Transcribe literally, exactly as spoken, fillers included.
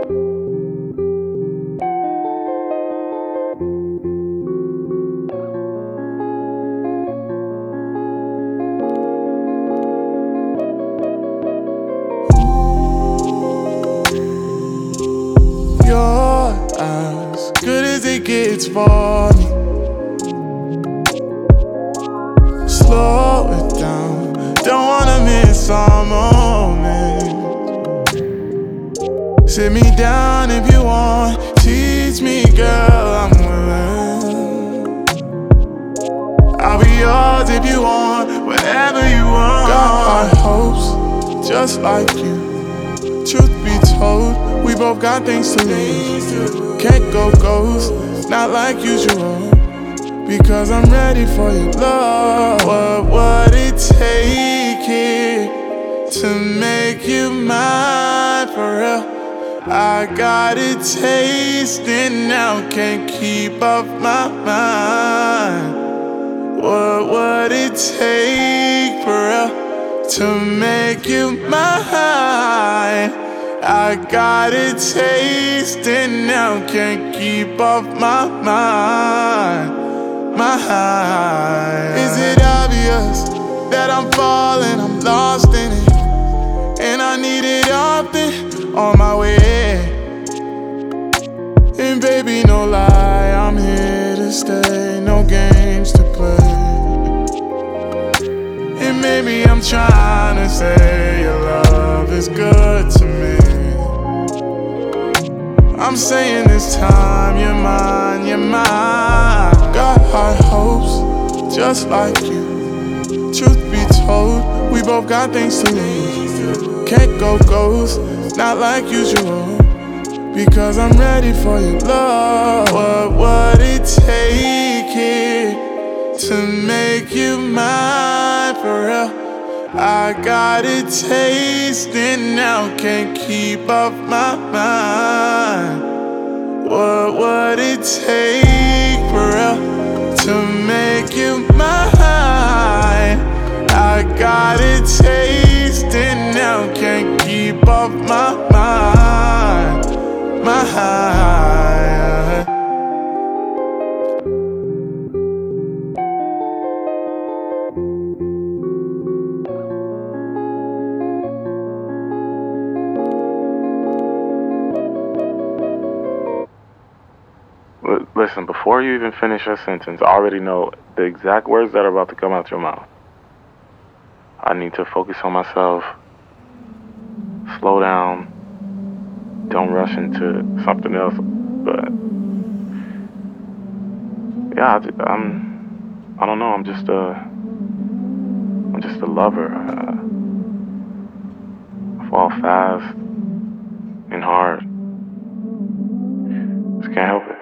You're as good as it gets for me. Slow it down, don't wanna miss our moment. Sit me down if you want, teach me, girl, I'm willing. I'll be yours if you want, whatever you want. Got high hopes, just like you. Truth be told, we both got things to lose. Can't go ghost, not like usual, because I'm ready for your love. What would it take it to make you mine for real? I got it tasting now, can't keep off my mind. What would it take for real to make you mine? I got it tasting now, can't keep off my mind. My high. Is it obvious that I'm falling, I'm lost in it, and I need it often on my way? And baby, no lie, I'm here to stay, no games to play. And maybe I'm trying to say your love is good to me. I'm saying this time you're mine, you're mine. Got high hopes, just like you. Truth be told, we both got things to lose. Can't go ghost, not like usual, because I'm ready for your love. What would it take it to make you mine for real? I got it tasting now, can't keep off my mind. What would it take for real to make you mine? I got it tasting now, can't keep off my mind. My high. Listen, before you even finish your sentence, I already know the exact words that are about to come out your mouth. I need to focus on myself, slow down, don't rush into something else. But yeah, I, I'm, I don't know, I'm just a, I'm just a lover. Uh, I fall fast and hard. Just can't help it.